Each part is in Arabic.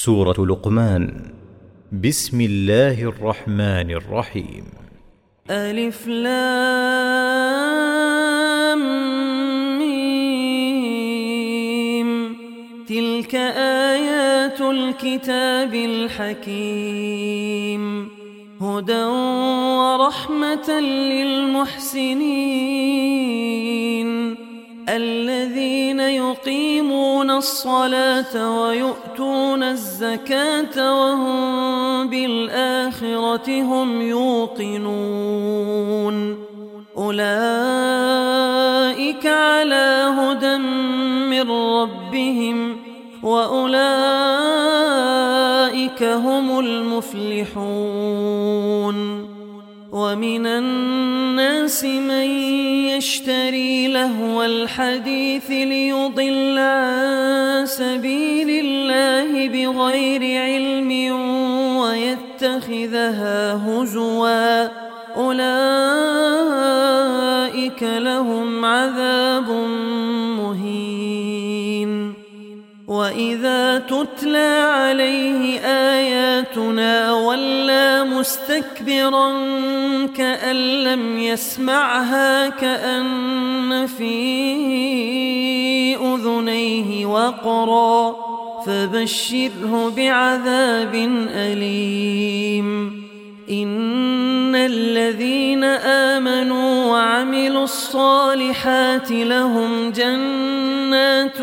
سورة لقمان. بسم الله الرحمن الرحيم. ألف لام ميم. تلك آيات الكتاب الحكيم، هدى ورحمة للمحسنين الذين يقيمون الصلاة ويؤتون الزكاة وهم بالآخرة هم يوقنون. أولئك على هدى من ربهم وأولئك هم المفلحون. ومن الناس من يشتري لهو الحديث ليضل عن سبيل الله بغير علم ويتخذها هزوا، أولئك لهم عذاب مهين. وإذا تتلى عليه آياتنا ولى مستكبرا كأن لم يسمعها كأن في أذنيه وقرا، فبشره بعذاب أليم. إن الذين آمنوا وعملوا الصالحات لهم جنات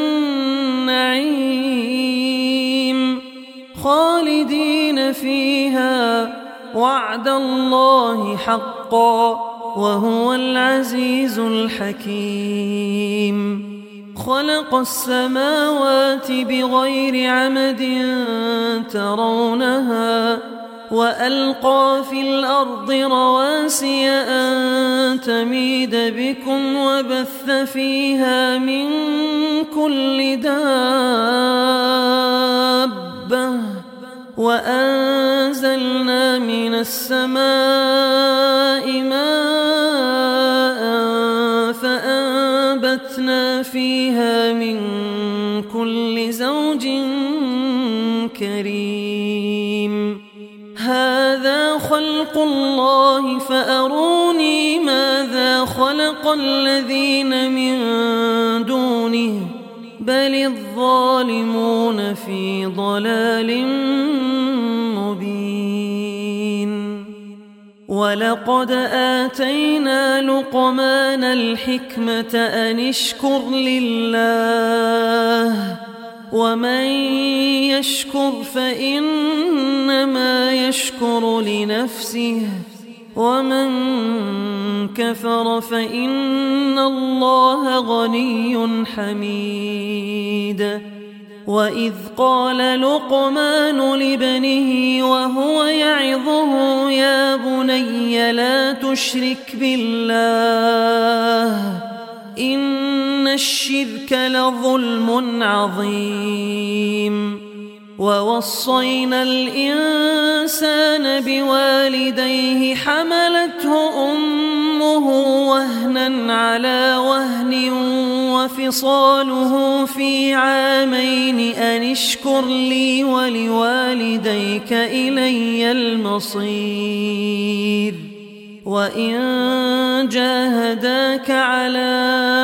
النعيم خالدين فيها، وعد الله حقا وهو العزيز الحكيم. خلق السماوات بغير عمد ترونها وألقى في الأرض رواسي أن تميد بكم وبث فيها من كل دابة، وأنزلنا من السماء ماء فأنبتنا فيها من كل زوج كريم. هذا خلق الله فأروني ماذا خلق الذين من دونه بل الظالمون في ضلال مبين. ولقد آتينا لقمان الحكمة أن اشكر لله، ومن يشكر فإنما يشكر لنفسه، ومن كفر فإن الله غني حميد. وإذ قال لقمان لابنه وهو يعظه يا بني لا تشرك بالله إن الشرك لظلم عظيم. ووصينا الإنسان بوالديه حملته أمه وهنا على وهن وفصاله في عامين أن اشكر لي ولوالديك إلي المصير. وإن جاهداك على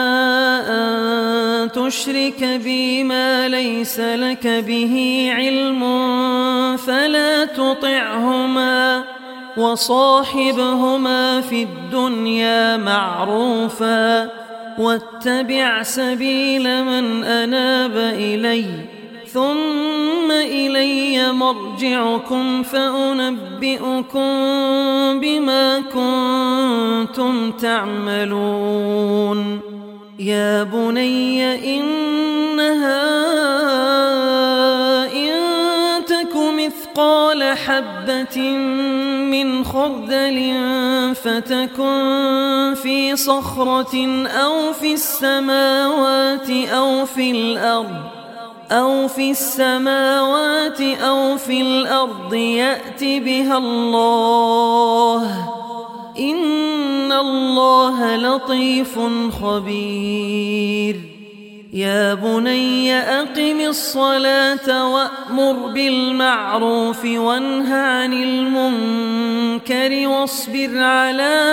أن تشرك بي ما ليس لك به علم فلا تطعهما، وصاحبهما في الدنيا معروفا، واتبع سبيل من أناب إلي، ثم إلي مرجعكم فأنبئكم بما كنتم تعملون. يا بني إنها إن تك مثقال حبة من خردل فتكن في صخرة أو في السماوات أو في الأرض يأت بها الله، إن الله لطيف خبير. يا بني أقم الصلاة وأمر بالمعروف وانه عن المنكر واصبر على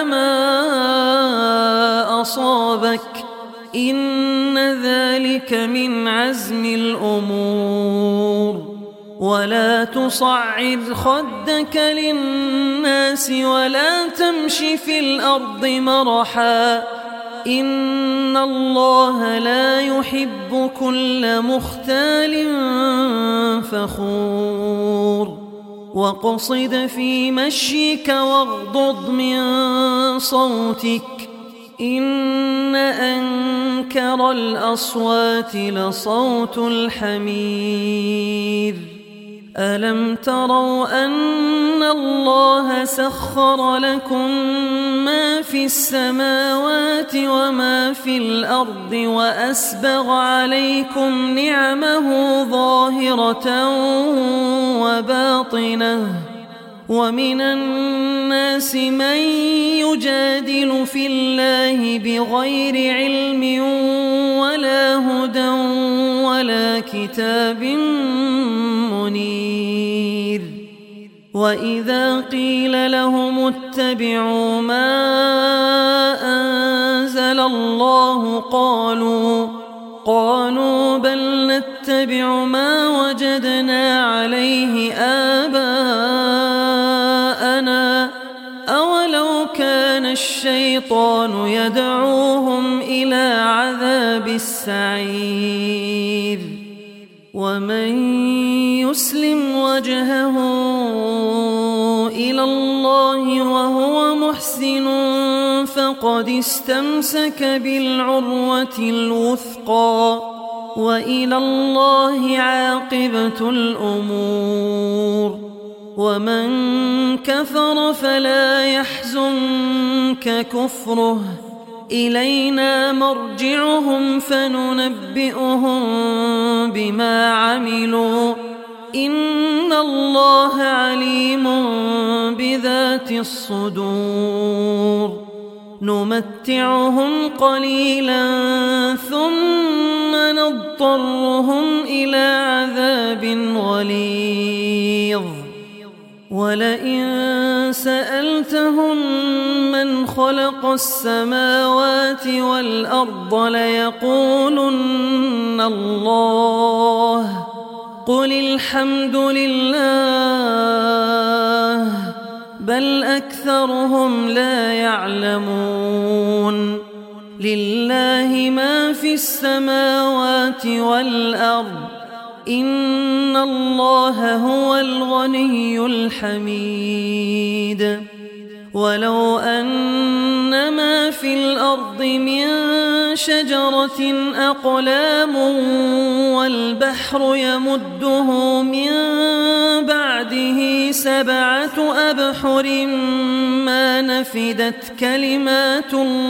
ما أصابك إن ذلك من عزم الأمور ولا تصعر خدك للناس ولا تمش في الأرض مرحا إن الله لا يحب كل مختال فخور واقصد في مشيك واغضض من صوتك إن أنكر الأصوات لصوت الحمير ألم تروا أن الله سخر لكم ما في السماوات وما في الأرض وأسبغ عليكم نعمه ظاهرة وباطنة ومن الناس من يجادل في الله بغير علم ولا هدى ولا كتاب منير وإذا قيل لهم اتبعوا ما أنزل الله قالوا بل نتبع ما وجدنا عليه آباءنا أولو كان الشيطان يدعوهم إلى عذاب السعير ومن يسلم وجهه إلى الله وهو محسن فقد استمسك بالعروة الوثقى وإلى الله عاقبة الأمور ومن كفر فلا يحزنك كفره إلينا مرجعهم فننبئهم بما عملوا إن الله عليم بذات الصدور نمتعهم قليلا ثم نضطرهم إلى عذاب غليظ ولئن سألتهم من خلق السماوات والأرض ليقولن الله قل الحمد لله بل أكثرهم لا يعلمون لله ما في السماوات والأرض إن الله هو الغني الحميد ولو أن ما في الأرض من شجرة أقلام والبحر يمده من بعده 7 أبحر ما نفدت كلمات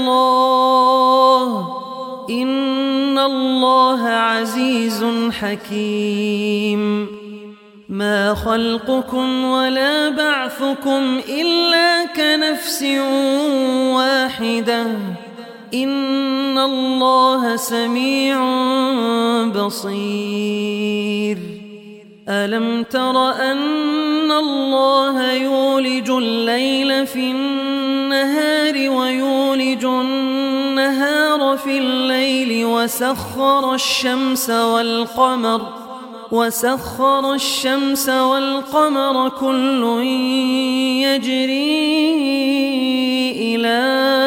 الله إن الله عزيز حكيم ما خلقكم ولا بعثكم إلا كنفس واحدة إن الله سميع بصير ألم تر أن الله يولج الليل في النهار ويولج النهار في الليل وسخر الشمس والقمر كل يجري إلى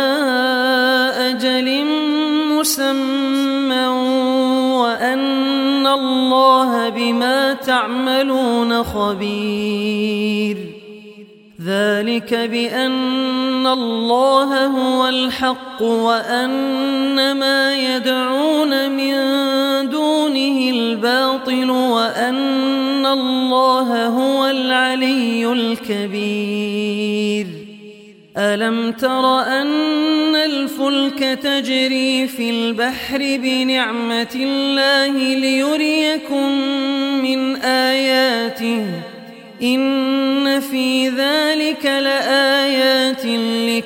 أجل مسمى وأن الله بما تعملون خبير ذلك بأن الله هو الحق وأن ما يدعون من دونه الباطل وأن الله هو العلي الكبير ألم تر أن الفلك تجري في البحر بنعمة الله ليريكم من آياته إن في ذلك لآيات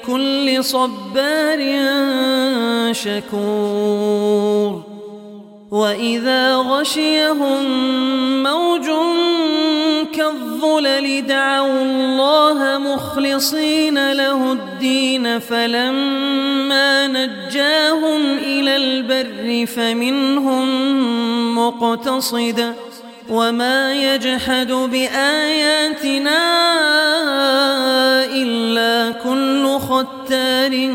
لكل صبار شكور وإذا غشيهم موج كالظلل دعوا الله مخلصين له الدين فلما نجاهم إلى البر فمنهم مقتصد وما يجحد بآياتنا إلا كل ختار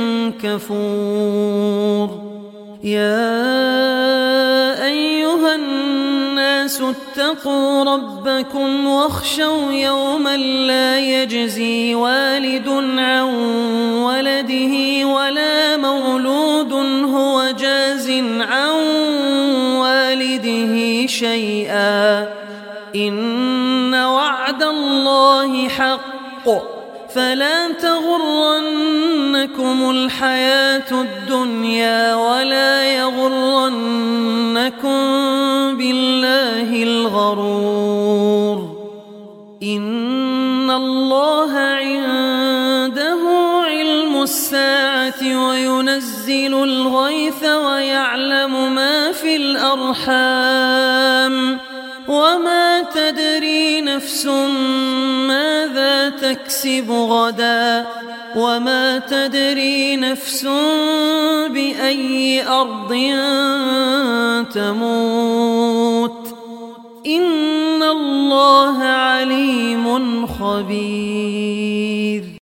كفور. يا أيها الناس اتقوا ربكم واخشوا يوما لا يجزي والد عن ولده ولا مولود هو جاز عن والده شيئا إن وعد الله حق فلا تغرنكم الحياة الدنيا ولا يغرنكم بالله الغرور. إن الله عنده علم الساعة وينزل الغيث ويعلم ما في الأرحام وما تدري نفس ماذا تكسب غدا وما تدري نفس بأي أرض تموت إن الله عليم خبير.